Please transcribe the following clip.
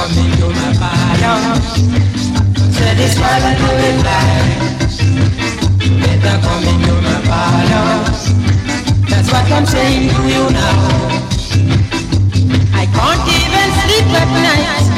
come into my fire. Satisfy the good life. Better come into my fire. That's what I'm saying to you now. I can't even sleep at night.